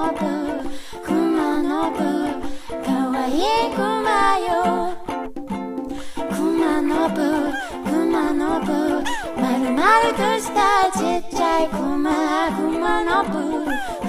のぶ熊のぶかわいい熊よ熊のぶ熊のぶまるまるとしたちっちゃい熊のぶ